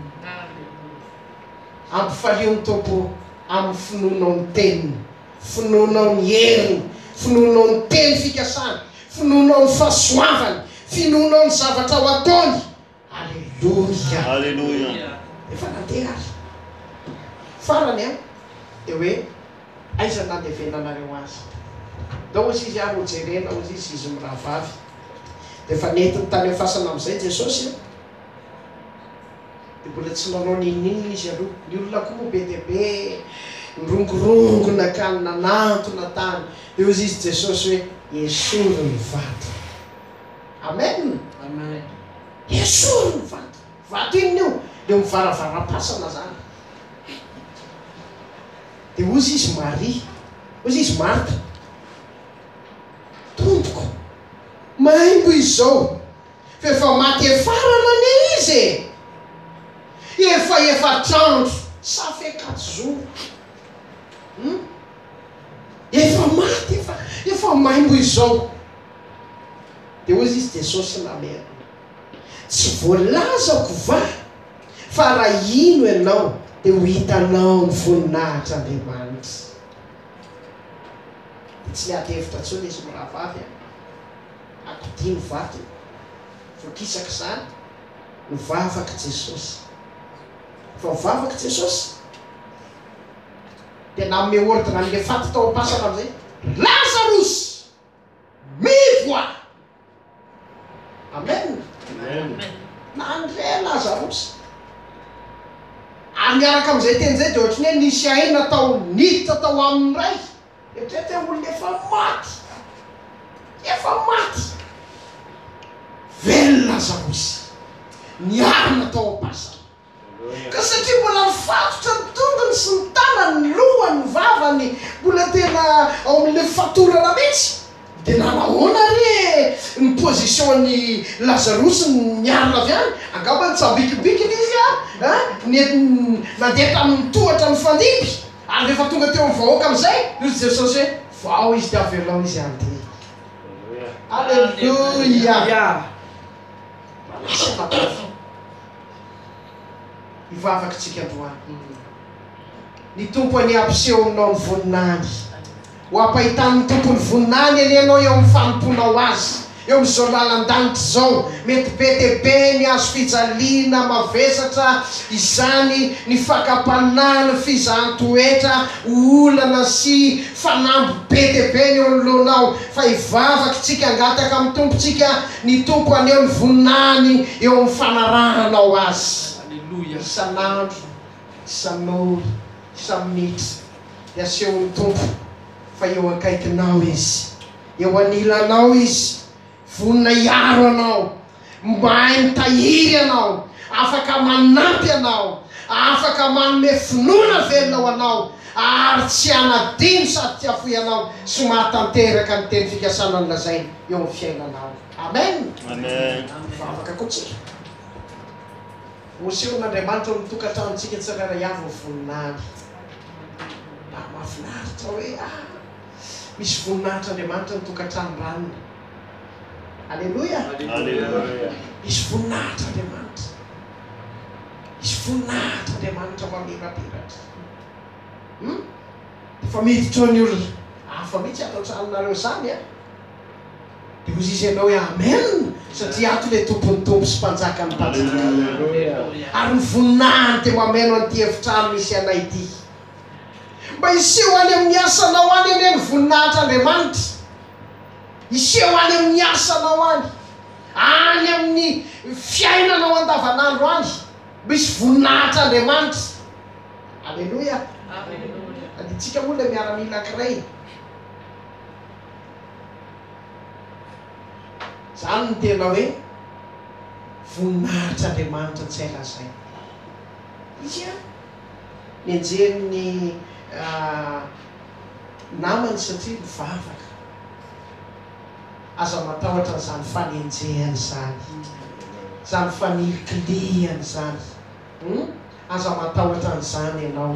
ampifalio ny tompo amin'ny finoanao ny teniny finoanao ny heriny finoanao ny teny fikasany finoanao ny fahasoavany finoanao ny zavatra ho ataony alleluia Alleluia efa nandeha azy farany a dia hoe aiza nandevenanareo azy dao izy izy ary hojerena ozy izy izy mirahavavy dia efa nentiny tany amin'ny fasana amin'izay Jesosy dia mbola tsy nanao nininina izy aloha ny olona koa moa be dia be nirongorongona ka nanantona tany dia ozy izy Jesosy hoe esory ny vato amen Amen. esory ny vato vato iny io dia mivaravaram-pasana zany dia ozy izy Maria ozy izy Marta tompoko maimbo izao fa efa maty efarana ne izy efa efatrandro safy ekatozoro hmm? efa maty efa efa maimbo izao dia ozy izy Jesosy namena tsy voalazako va fa raha ino ianao dia ho hitanao ny voninahitra Andriamanitra dia tsy niady-hevitra tsony izy mirahavavy a akodia ny vato voakisaka zany nivavaka Jesosy fa nivavaka Jesosy dia nanome ordre an'le faty tao am-pasana amin'izay Lazarus mivoa amen nandre Lazarus ary miaraka amin'izay teny zay dia ohatry ny hoe nisy aina tao niditra tao amin'ny ray etrety olona efa maty efa maty velo Lazarus niarina tao am-pasana ka satria mbola mifatotra ny tongony sy ny tanany ny lohany ny vavany mbola tena ao amin'le fatorana mihitsy dia nanahoana re ny positionny lazarosy miarina avy any angamba nitsambikibikiny izy a n nandeha tamin'ny tohatra mifandimby ary rehefa tonga teo amin'ny vahoaka am'izay izy jesosy hoe vao izy de avelao izy anty alleloia ivavaky tsika androany ny tompo any ampiseho aminao ny voninany ho ampahitan'ny tompony voninany any ianao eo amin'ny fanomponao azy eo am'izao lalan-danitra zao mety be de be ny azo fijaliana mavesatra izany ny fakapanana fizahn-toetra olana sy fanambo be de be ny eo anoloanao fa ivavaky tsika angataka amin'ny tompotsika ny tompo aneo ny voninany eo amin'ny fanarahanao azy isan'andro isan'olo isam'nitra de asehon'ny tompo fa eo akaikinao izy eo anilanao izy vonina iaro anao mahay mitahiry anao afaka manampy anao afaka manome finoana velonao anao ary tsy anadino sady ty afoy anao somary tanteraka ny teny fikasana ny lazainy eo amin'ny fiainanao amen vavaka kotsika mosehon'andriamanitra mitokatranontsika tsirara iavo ny voninany mba mahafinaritra hoe ah misy voninahitryandriamanitra nitokatrano ranona alleloia misy voninahitra andriamanitra misy voninahitra andriamanitra mamirapiratra hmm? Fa miditra ny olona afa mihitsy ato an-tranonareo zany a de ozy izy ianao hoe amen satria ato le tompony tompo sy mpanjaka ny mpanjaka ary ny voninahiny de mameno an'ity efitrano misy anay ity mba iseho any amin'ny asanao any ane ny voninahitra andriamanitra iseho any amin'ny asanao any any amin'ny fiainanao andavanandro any misy voninahitra andriamanitra alleloia aditsika moa le miaramila kiray zany ny tena hoe voninahitra andriamanitra tsy hailazay izy a mienjerin'ny namany satria mivavaka aza matahotra n'izany fanenjehany zany zany fanirikiliany zany hmm? aza matahotra n'izany ianao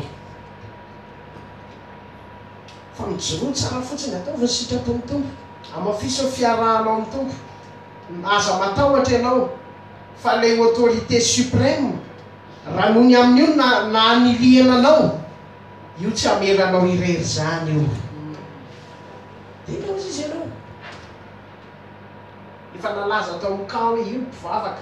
fa mijoroa tsara fotsiny ataovy sitrapon'ny tompo amafiso fiarahanao amin'ny tompo aza matahotra ianao fa le autorité suprême raha nony amin'io na na aniliana anao io tsy amelanao irery zany io dena ozy izy ianao efa nalaza atao mokao io mpivavaka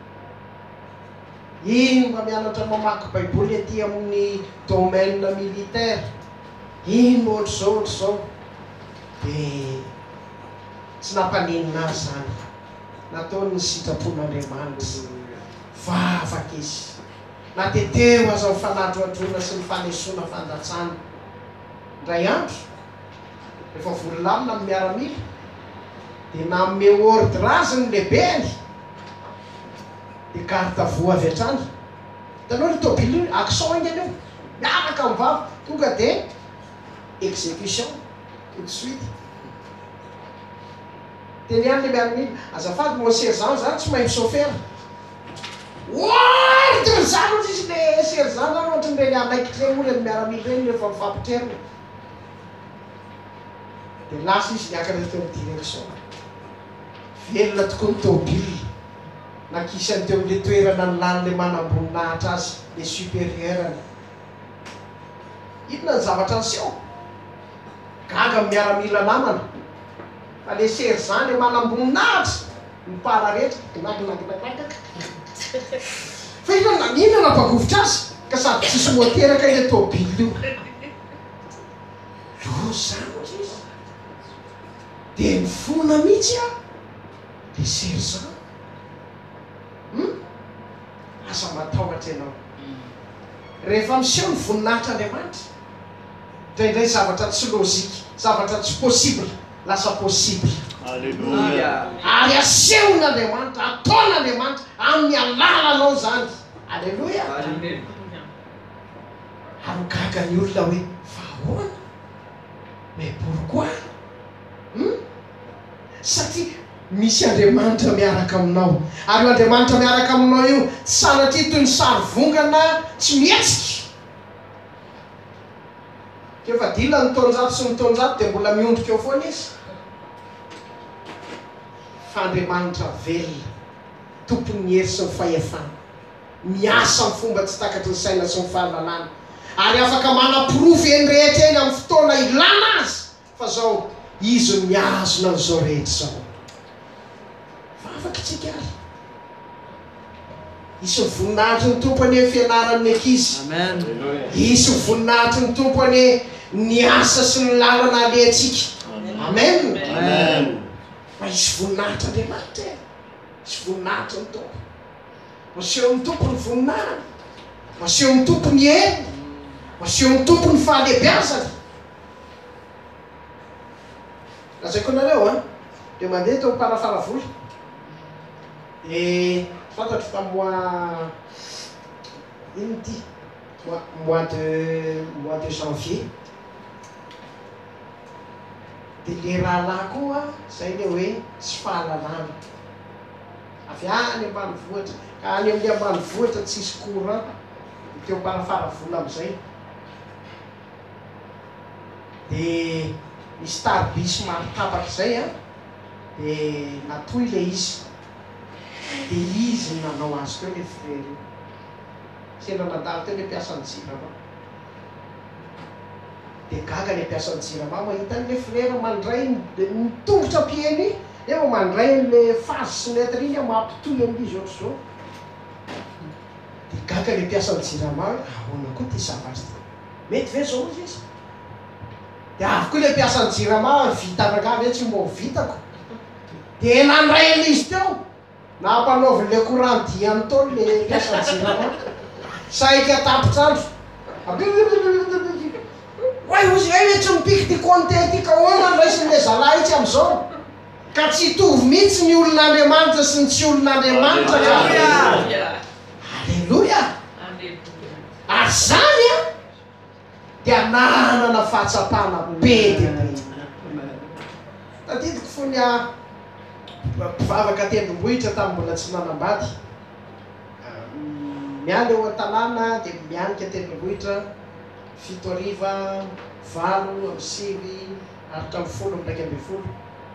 ino mba mianatra mamaky baiboly aty amin'ny domaine militaire ino ohatry zao ohatry zao de tsy nampaninina azy zany nataony ny sitrapon'andriamanitra vavaka izy na teteo aza mifanadroadrona sy ny fanesona fandatsana ndray andro rehefa vololamina amin'ny miaramila de namme ordre azy ny lehibeany de carte voa avy atrany tanao ny tobily action iny anio miaraka mivava tonga de exécution tout de suite teny any le miaramila azafady mo sergent zany tsy mahay chauffeur ordre zany ohatry izy le sergent zany ohatry ny reny anaiky reny moa le miaramila reny rehefa mifampitrerina de lasa izy niakana teo amin'ny direction velona tokoa ny tobily nakisany teo am'le toerana ny lany le manamboninahitra azy le supérieurany inona ny zavatra anseho gaga miaramila namana fa le sergent le manamboninahitra mipara rehetra gnagnagnagnagnagnaka fa inona inona nampagovitra azy ka sady tsisy moteraka ile tobily io lo zany ohatry izy de mifona mihitsy a le sergent hmm? asa matahotra ianao rehefa miseho ny voninahitra andriamanitra ndraindray zavatra tsy lozika zavatra tsy possible lasa possible Alleluia. ary asehon'andriamanitra ataon'andriamanitra amin'ny alalanao zany alleloia ary gaga ny olona hoe fahoana mais pourquoi hmm? satria misy Andriamanitra miaraka aminao, ary io Andriamanitra miaraka aminao io tsy sanatria toy ny sary vongana tsy mihetsika. Efa dila ny taonjato sy ny taonjato dia mbola miondrika eo foana izy. Fa Andriamanitra velona, tompon'ny hery sy ny fahefana, miasa amin'ny fomba tsy takatry ny saina sy ny fahalalana, ary afaka manapirofy eny rehetra eny amin'ny fotoana ilana azy fa zao izy miazona n'izao rehetra zao. Fa afaka tsika ary isy ny voninahitry ny tompony ny fianaran'ny ankizy. Amen. Isy ny voninahitry ny tompony ny asa sy ny lalana alehantsika. Amen. Amen. Fa isy voninahitra Andriamanitra, isy voninahitra ny tompo. Maseho ny tompo ny voninahitra, maseho ny tompo ny heny, maseho ny tompo ny fahalebiazana. Lazaiko anareo a, dia mandeha tao Parafaravola. E fantatro fa mois ino ty mois mois de mois de janvier. Dia le rahalahy koa zay le hoe tsy fahalalana. Avy any ambanivohitra, ka any amin'ny ambanivohitra tsisy courant, teo Parafaravola amin'izay. Dia misy tarbisy maro tapaka zay a, dia natoy le izy. Dia izy nanao azy teo le frère io. Sena nadalo teo le mpiasan'ny jirama. Dia gaga le mpiasan'ny jirama mahita an'le frère mandray ny tongotra pieny, nefa mandray le fazy sy netre iny mampitoy amin'izy ohatry zao. Dia gaga le mpiasan'ny jirama, ahoana koa ty zavatra ty? Mety ve zao izy izy? Dia avy koa le mpiasan'ny jirama vita rangavy tsy mbo vitako. Dia nandray an'izy teo, nampanaovy le courant-diany tao le mpiasan'ny jirama. Saika tapitrandro. Oay ozy hoe tsy mipiky ty compteur ty ka hoana raisiny le zalahy itsy am'izao. Ka tsy hitovy mihitsy ny olon'Andriamanitra sy ny tsy olon'Andriamanitra ka. Alleluia. Ary zany a dia nanana fahatsapana be dia be. Tadidiko fony a mpivavaka tendrombohitra tamin'ny mbola tsy nanambady. Miala eo an-tanàna dia mianika tendrombohitra fito ariva valo amin'ny sivy aritra amin'ny folo amin'ny raika ambin'ny folo.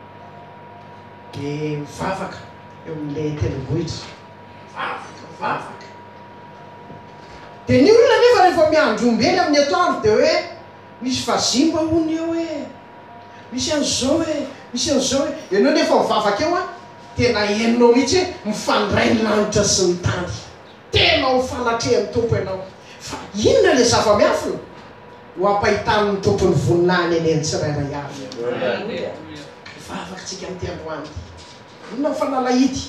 Dia mivavaka eo amin'ilay tendrombohitra. Mivavaka, mivavaka. Dia ny olona nefa rehefa miandrombeny amin'ny atoandro dia hoe misy vazimba hony eo hoe, misy an'izao hoe, misy an'izao hoe. Ianao nefa mivavaka eo a, tena henonao mihitsy hoe mifandray ny lanitra sy ny tany. Tena mifanatrehan'ny tompo ianao. Fa inona le zava-miafina? Ho ampahitan'ny tompony voninahiny eny eny tsirairay avy. Mivavaka tsika amin'ity androany ity. Inona fanalahity?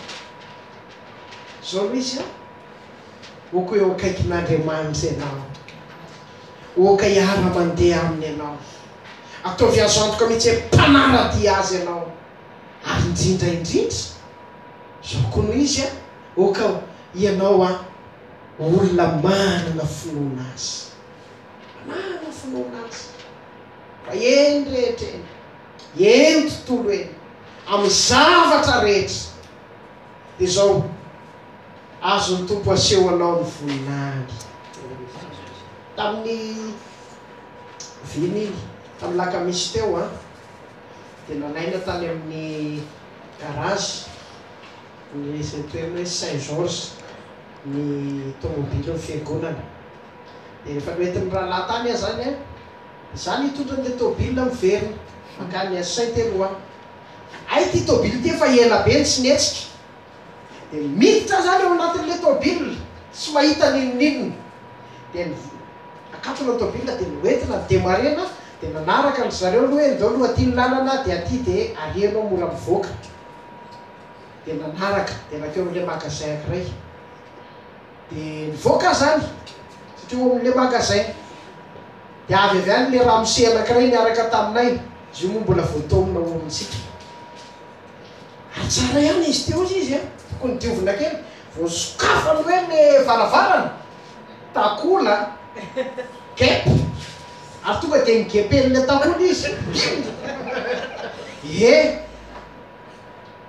Zao misy a, oko eo akaikin'Andriamanitra ianao, oka hiara-mandeha aminy ianao, ataovy azo antoka mihitsy hoe mpanaradia azy ianao. Ary indrindra indrindra zao koa noho izy a, oka ianao a olona manana finoana azy, manana finoana azy. Fa eny rehetra eny, eny tontolo eny, amin'ny zavatra rehetra. Dia zao azo ny tompo aseho anao ny voninahiny. Tamin'ny vinily, tamin'ny lakamisy teo a, dia nanaina tany amin'ny garage ny izay toerana hoe Saint Georges ny tomobily ny fiangonana. Dia rehefa noentin'ny rahalahy tany a zany a, zany hitondra an'ilay tôbily miverina makany a Saint-Eloi. Ay ty tôbily ty efa ela be tsy netsika. Dia miditra zany ao anatin'ilay tôbily, tsy mahita ninonninona. Dia akatona tôbily dia noentina demarena, dia nanaraka ny zareo aloha hoe ndao aloha aty ny lalana dia aty dia arianao mora mivoaka. Dia nanaraka, dia nakeo amin'ilay magasin ankiray. Dia nivoaka zany satria eo amin'ilay magasin. Dia avy avy any le ramose anankiray niaraka taminay, izy io moa mbola voatomina olontsika. Ary tsara ihany izy teo izy a, tokony diovina kely, voasokafany hoe le varavarana, takola, kepo, ary tonga dia nigepen'ilay takola izy. E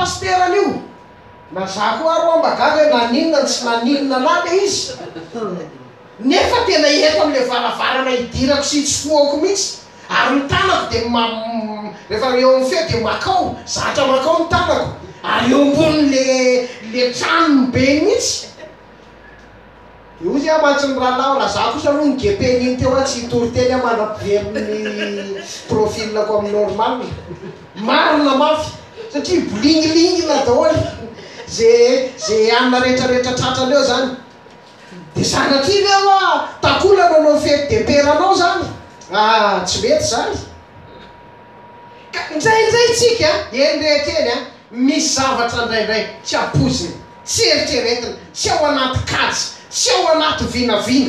pasterana io na za koa aro ambagaga hoe naninona tsy naninona na le izy nefa tena eto am'le varavarana idirako sy tsy foako mihitsy ary ny tanako de rehefa eo amin'ny feo de makao zatra makao ny tanako ary eo ambony le le tranony be mihitsy io zy a mantsy ny rahalao raha za kosa aloha ny gepeny teo a tsy hitory teny a manapiveriny profilako amin'ny normal marina mafy satria bolinglingina daholy ze ze anina rehetrarehetra tratrany eo zany de sanatria leoa takola nanao fety deperanao zany ah tsy mety zany ka indraindray tsika enreheteny a misy zavatra indraindray tsy apoziny tsy eritreretina tsy ao anaty katsy tsy ao anaty vinavina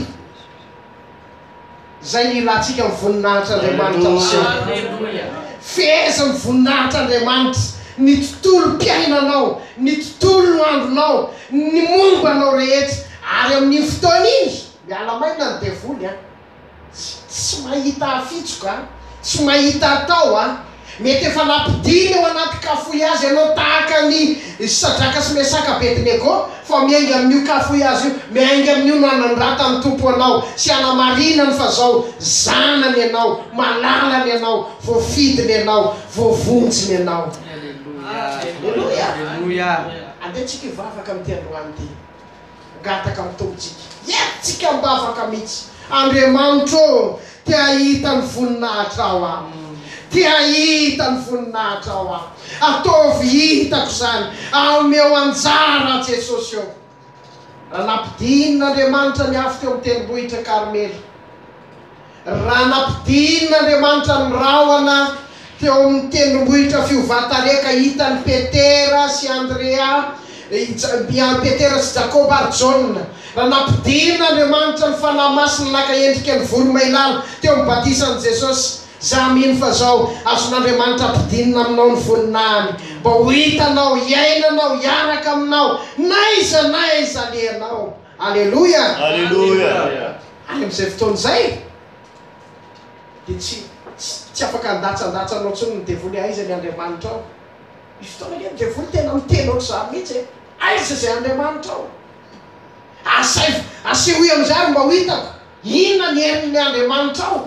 zay ny ilatsika mivoninahitra andriamanitra am'seo feza mivoninahitra andriamanitra ny tontolo mpiainanao ny tontolo no andronao ny mombanao rehetra ary amin'ny fotoana iny miala maina ny devoly a tsy mahita afitsoka tsy mahita atao a mety efa nampidiny eo anaty kafoiazy ianao tahaka ny sadraka sy mesaka Abednego fa miainga amin'io kafoiazy io miainga amin'io no anandrata ny tompo anao sy anamarinany fa zao zanany ianao malalany ianao voafidiny ianao voavonjiny ianao Alleluia Alleluia andehantsika hivavaka amin'ny tiandroany ty gataka amin'ny tompontsika etsika mbavaka mihitsy Andriamanitro tia hita ny voninahitra ao a tia hita ny voninahitra ao a ataovy hitako zany ameo anjara Jesosy eo raha nampidin'Andriamanitra ny afo teo amin'ny tendrombohitra Karmely raha nampidin'Andriamanitra ny rahona teo amin'ny tendrombohitra fiovatareka hitany Petera sy Andrea Petera sy Jakoba ary Jaune raha nampidin'Andriamanitra ny fanahy masina naka endrika ny voromailala teo amin'ny batisan'i Jesosy za mino fa zao azon'Andriamanitra ampidinina aminao ny voninahiny mba ho hitanao iainanao iaraka aminao naiza naiza aleanao Alleluia Alleluia any am'izay fotoana zay de tsy tsy afaka andatsandatsanao tsony ny devoly aiza ny Andriamanitra ao misy fotoana ny devoly tena miteny ohatry za mihitsy e aiza zay Andriamanitra ao asay asehoy am'zay mba ho hitako inona ny herin'ny Andriamanitra ao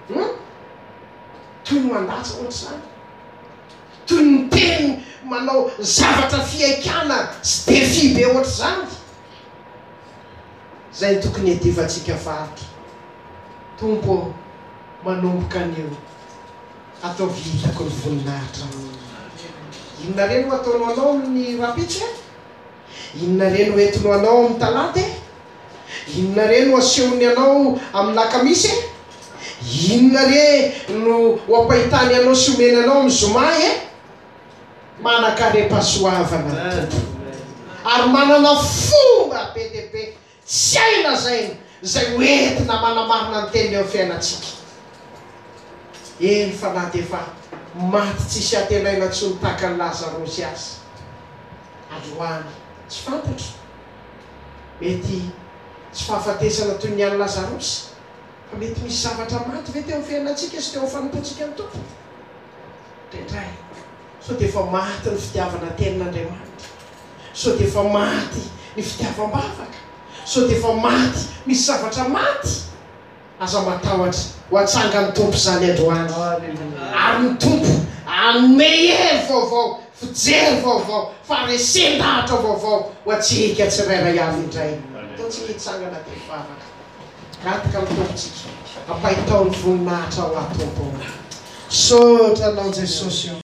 toy ny mandatsa ohatry zany toy ny teny manao zavatra fiaikana sy defi be ohatry zany zay ny tokony edivantsika faritra tompo manomboka an'io ataovy hitako ny voninahitra inona reny ho ataonao anao amin'ny rapitra inona reny ho entinao anao amin'ny talata inona reny ho asehony anao amin'ny lakamisy inona re no ho ampahitany anao sy omeny anao amin'ny zoma e manakarepasoavana ary manana fomba be de be tsy aina zainy zay hoentina manamarina ny teny eo fiainatsika eny fa na de fa maty tsisy atenaina tsy nitaka ny Lazarosy azy androany tsy fantatro mety tsy fahafatesana toy ny any Lazarosy fa mety misy zavatra maty ve teo amin'ny fiainatsika sy teo amin'ny fanompoantsika ny tompo ndraindray so de fa maty ny fitiavana tenin'Andriamanitra so de fa maty ny fitiavam-bavaka so de fa maty misy zavatra maty aza matahotra ho atsanga ny tompo zany androany ary ny tompo anome hery vaovao fijery vaovao faresendahatra vaovao ho atsika tsirairay avy indray ataontsika hitsangana de mivavaka gatika amin'ny tompontsika ampahitao ny voninahitra ao atompo sotra anao Jesosy